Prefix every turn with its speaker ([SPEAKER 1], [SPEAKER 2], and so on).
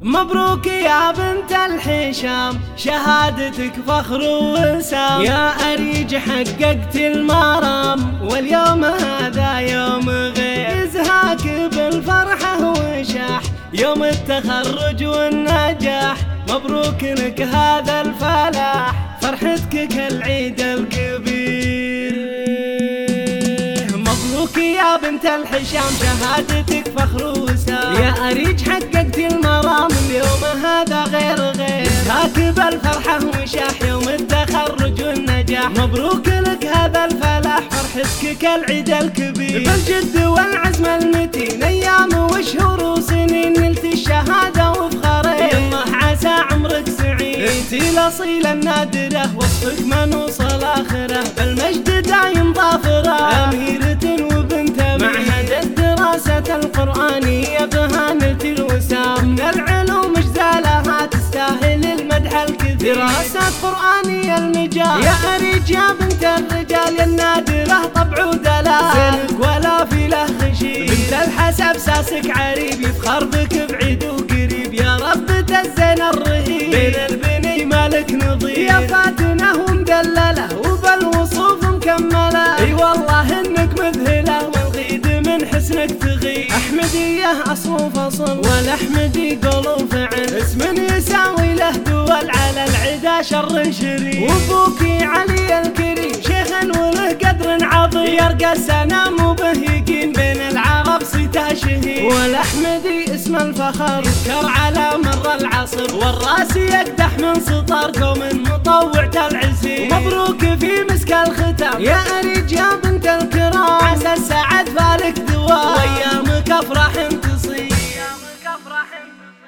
[SPEAKER 1] مبروك يا بنت الحشام، شهادتك فخر ووسام، يا أريج حققت المرام، واليوم هذا يوم غير يزهاك بالفرحة وشاح، يوم التخرج والنجاح، مبروك لك هذا الفلاح، فرحتك كالعيد الكبير. مبروك يا بنت الحشام، شهادتك فخر وسام، يا أريج حققت المرام، اليوم هذا غير هاك بالفرحة وشاح، يوم التخرج والنجاح، مبروك لك هذا الفلاح، فرحتك كالعيد الكبير. بالجد والعزم المتين، أيام وشهور وسنين نلت الشهادة وفخرين، الله عسى عمرك سعيد، انتي الأصيلة النادرة، وصفك ما نوصل آخره، بالمجد دايم ظافرة، أميرة وبنت معهد الدراسة القرآنية بهانة الوسام، من العلوم جزالها تستاهل المدح الكثير، دراسة قرآنية المجال، يا أريج يا بنت الرجال، يا النادرة طبع ودلال، زينك ولا في له خشيب، بنت الحسب ساسك عريب، يفخر بك بعيد وقريب، يا ربة الزين الرهيب، بين البني مالك نظير، يا فاتنة ومدللة وبالوصوف مكملة، اي والله انك مذهلة، والغيد من حسنك تغيب، احمدية اصل فصل، والاحمدي قول وفعل، اسم يساوي له دول على العدا شر شريف، وابوكي علي الكريم شيخ وله قدر عظيم، يرقى السنام وبهيقين بين العرب صيته شهيد، والاحمدي اسم الفخر يذكر على مر العصر، والراس يقدح من سطر قوم مطوع العزيز، مبروك في مسك الختام، يا أريج يا بنت الكرام، عسى السعد فالك دوام، وايامك افراح تصير،